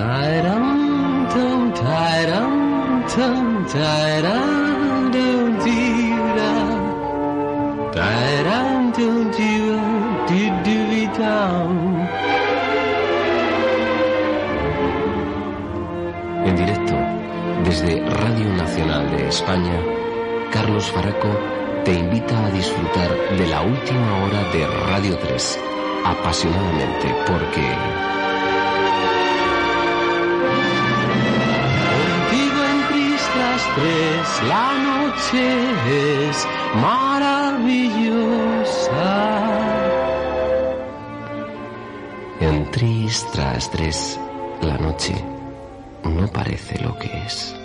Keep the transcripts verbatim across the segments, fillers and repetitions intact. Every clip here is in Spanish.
Tiram, tum, tiram, tum, tiram, dum, tiram. Tiram, tum, tiram, di, di, di, tam. En directo, desde Radio Nacional de España, Carlos Faraco te invita a disfrutar de la última hora de Radio tres, apasionadamente, porque... Contigo en Tristas tres, la noche es maravillosa. En Tristas tres, la noche no parece lo que es.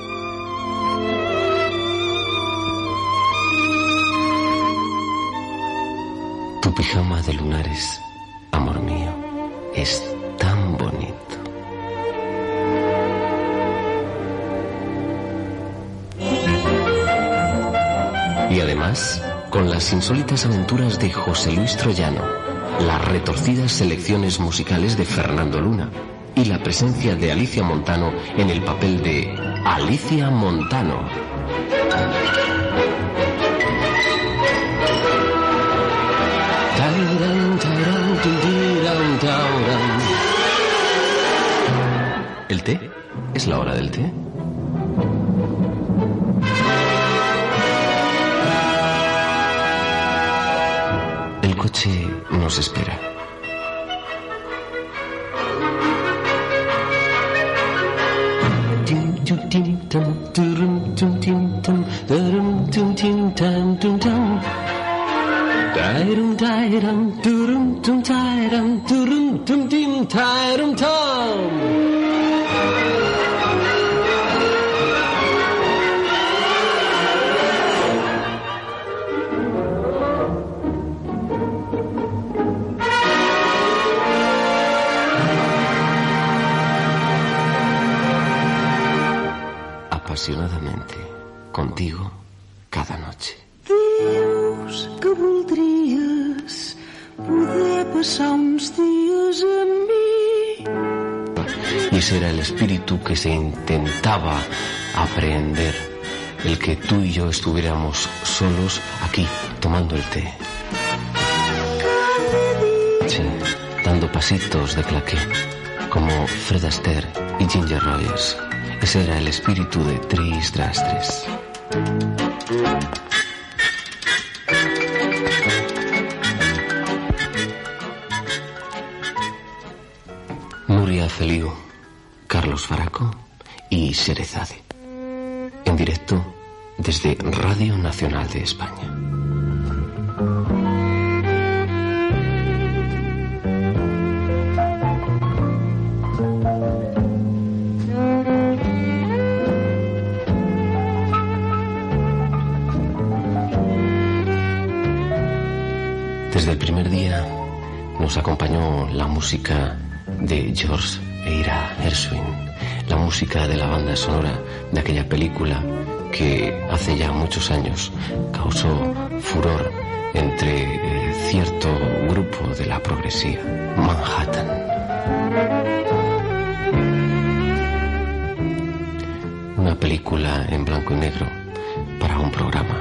Tu pijama de lunares, amor mío, es tan bonito. Y además, con las insólitas aventuras de José Luis Troyano, las retorcidas selecciones musicales de Fernando Luna y la presencia de Alicia Montano en el papel de Alicia Montano. ¿El té? ¿Es la hora del té? El coche nos espera. Apasionadamente, contigo, cada noche. Dius que voldries poder passar uns dies amb mi. Y ese era el espíritu que se intentaba aprehender, el que tú y yo estuviéramos solos aquí, tomando el té. Sí, dando pasitos de claqué, como Fred Astaire y Ginger Rogers. Ese era el espíritu de Tristas tres. Nuria Feliu, Carlos Faraco y Sherezade. En directo desde Radio Nacional de España. Desde el primer día nos acompañó la música de George Eira Gershwin, la música de la banda sonora de aquella película que hace ya muchos años causó furor entre eh, cierto grupo de la progresía, Manhattan. Una película en blanco y negro para un programa